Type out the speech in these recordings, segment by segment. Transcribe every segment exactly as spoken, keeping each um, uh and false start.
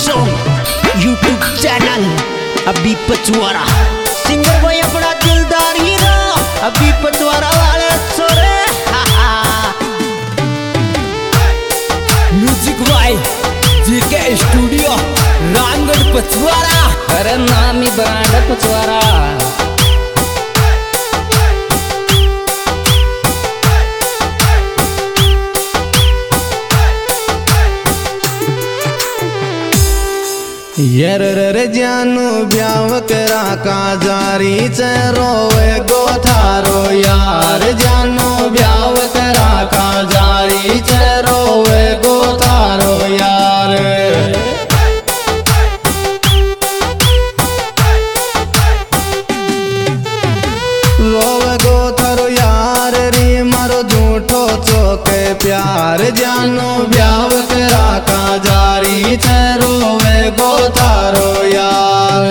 Song YouTube channel अभी Pachwara singer भाई अपना दिलदार हीरो अभी पचवारा वाले छोरे म्यूजिक भाई जीके स्टूडियो रामगढ़ पचवारा। अरे नाम ही ब्रांड पचवारा। यर रे जानू ब्याव करा का जारी चरोवे गोथारो यार जानू ब्याव करा का जारी चरोवे गोथारो यार रोवे गोथारो यार री मारो झूठो चौके प्यार जानू ब्याव करा का जारी चरोवे गोथारो यार।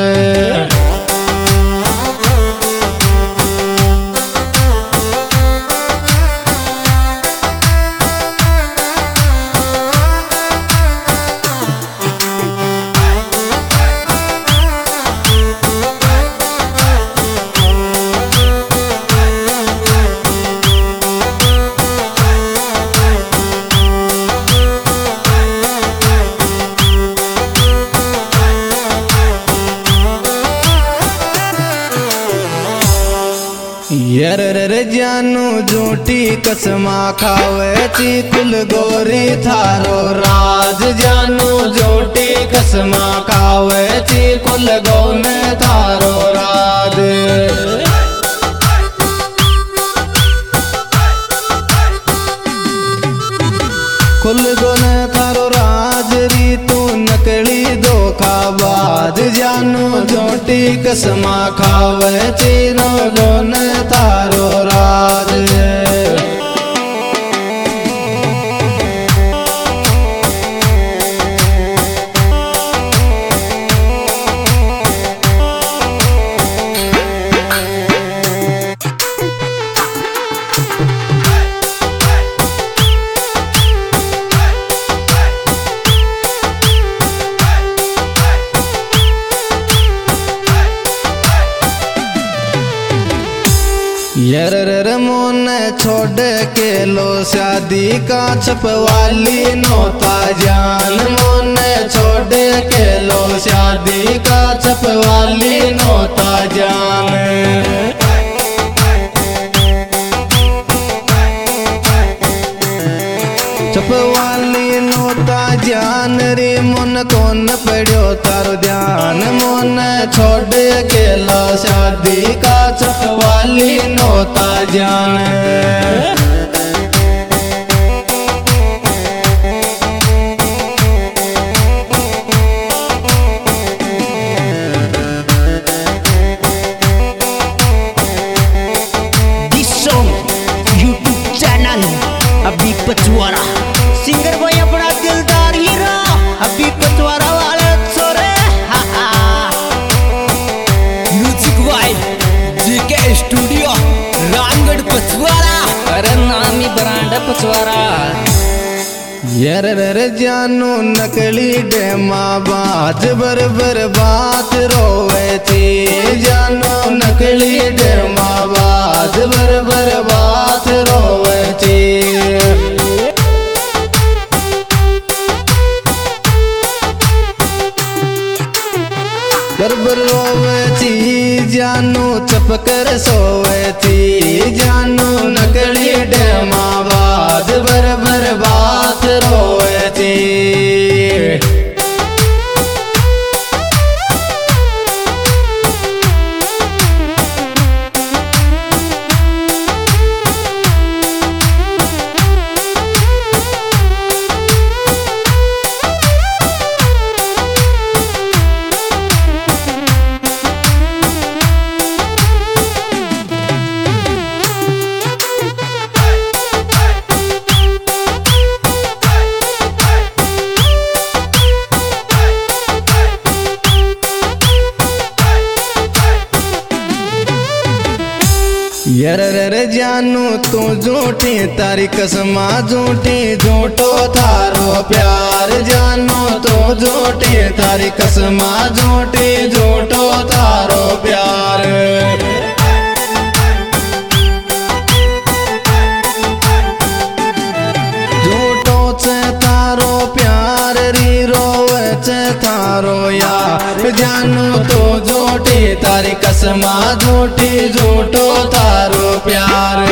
यर रे जानू झूठी कसमा खावे चिकुल गोरी थारो राज जानू झूठी कसमा खावे चिकुल गोने थारो राज। कुल गोने थारो राज री तू नकली धोखाबाज जानू झूठी कसमा खावे चिरो गोने थारो राज। यर रे मोन छोड़ के लो शादी का छपवाली नोता जान मोन छोड़ के लो शादी का छपवाली नोता जान। छपवाली नोता जान रे मन कौन पड़ो तारो ध्यान मन छोड़ के लो शादी का छपवाली नोता जान। दिस सॉन्ग यूट्यूब चैनल अभी पचवारा सिंगर भाई अपना दिलदार हीरो अभी पचवारा वाले छोरे म्यूजिक भाई जीके स्टूडियो रामगढ़ पचवारा। अरे नाम ही ब्रांड पचवारा। यर रे जानू नकली डेमा बाज बर बर बात रोवे थी जानू नकली डेमा बाज बर बर बात रोवे थी। बरबर रोवे थी जानू चपकर सोवे थी जानू नकली डेमा बाज बरबर बात रोवे थी। यर रे जानू तू झूठी तारी कसमा झूठी झूठो थारो प्यार जानू तो झूठी थारी कसमा झूठी झूठो तारो प्यार झूठो से तारो प्यार री रोवे से थारो यार जानू तो झूठी तारी कसमा झूठी झूठो तारो प्यार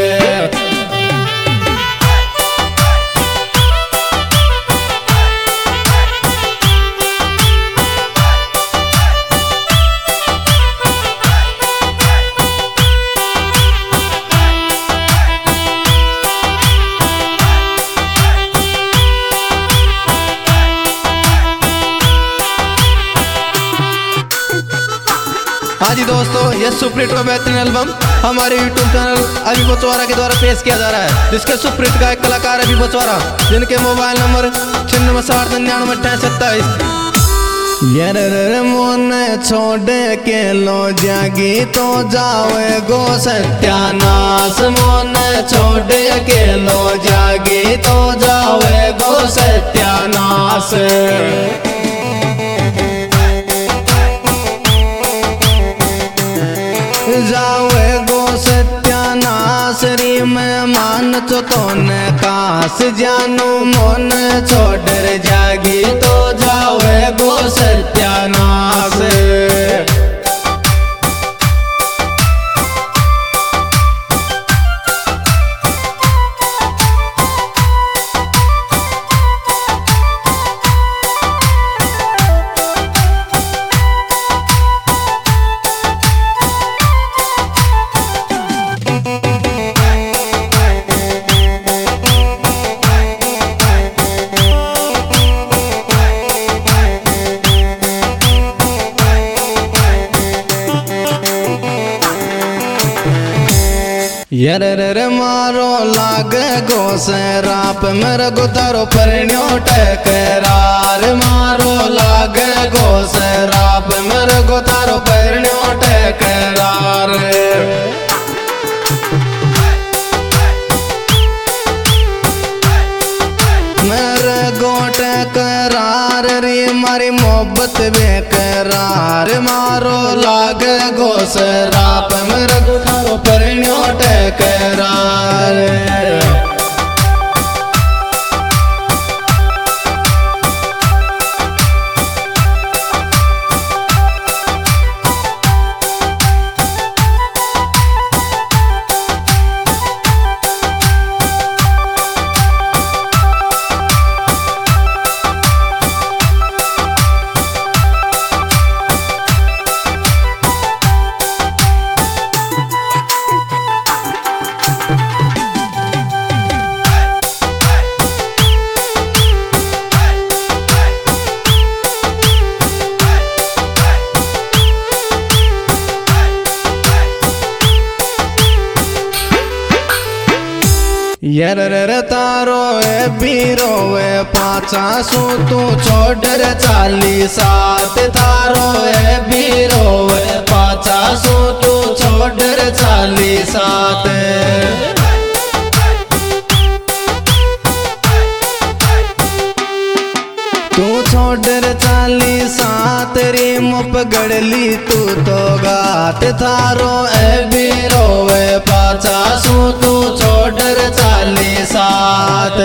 हाँ जी दोस्तों, ये सुप्रीत का बेहतरीन एल्बम हमारे यूट्यूब चैनल अभी बचवारा के द्वारा पेश किया जा रहा है, जिसके सुप्रीत गायक कलाकार अभी बचवारा, जिनके मोबाइल नंबर छिन्नवे साठ निन्यानवे अट्ठाईस सत्ताईस। यार मोन छोड़ के लो जागी तो जावे गो सत्यानाश, मोन छोड़ के लो जागी तो जावे गो सत्यानाश। जावे गो सत्यानाश री मैं मान तो तोने काश जानू मोन छोड़ जागी तो जावे गो सत्यानाश। यार रे मारो लाग गो से राप मेरे गो तारो परण्यो टकरार, मारो लाग गो से राप मेरे गो तारो परण्यो टकरार। मेरे गोट करार री मारी मोहब्बत बेकरार, मारो लाग गो से राप मेरे गो तारो परण्यो टकरार। यार रे तारो ए बीरो वे पाचा सू तू छोड़ चाली सात, तारो ए बीरो वे पाचा सू तू छोड़ चाली सात। तू छोड़ चाली सात री मुप गड़ली तू तो गात, थारो ए बीरो वे पाचा सू तू छोड़ चाली सात।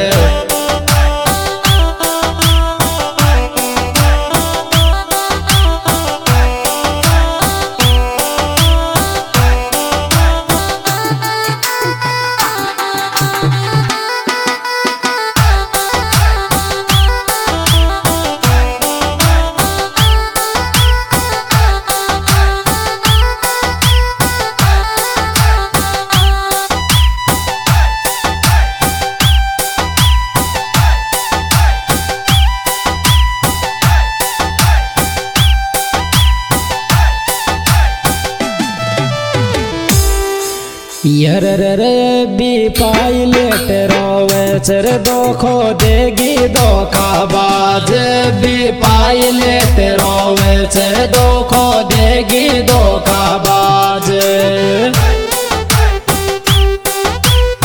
यार रे बी पायलट रोवे चर दोखो देगी धोखा बाज, बी पायलट रोवे चर दोखो देगी धोखा बाज।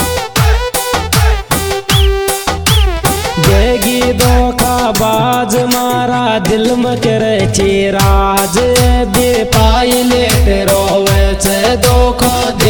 देगी धोखा बाज दिल में करे ची राज बे पाइलेट रोवे छे दुख